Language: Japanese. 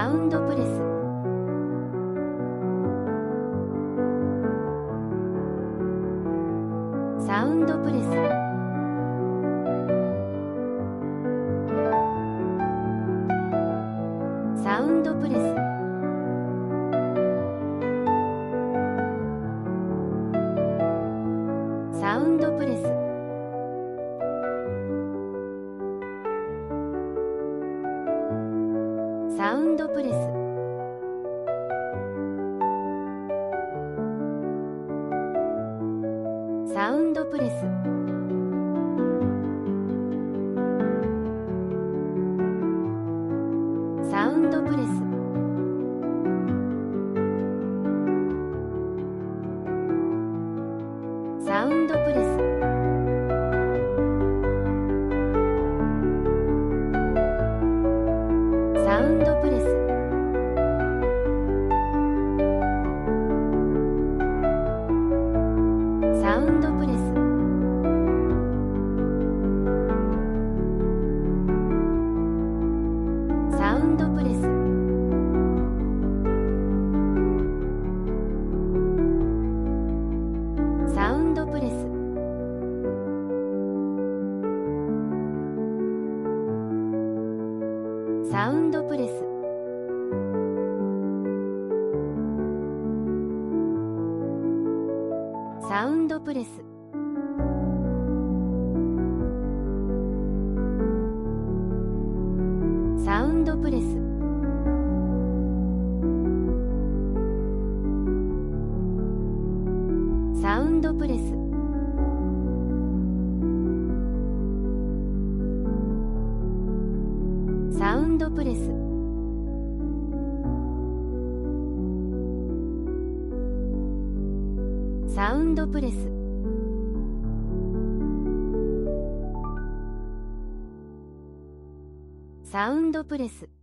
サウンドプレス、サウンドプレス、サウンドプレス、サウンドプレス、サウンドプレス、サウンドプレス、サウンドプレス、サウンドプレス、サウンドプレス、サウンドプレス、サウンドプレス、サウンドプレス、サウンドプレス、サウンドプレス、サウンドプレス、サウンドプレス、サウンドプレス、サウンドプレス、サウンドプレス。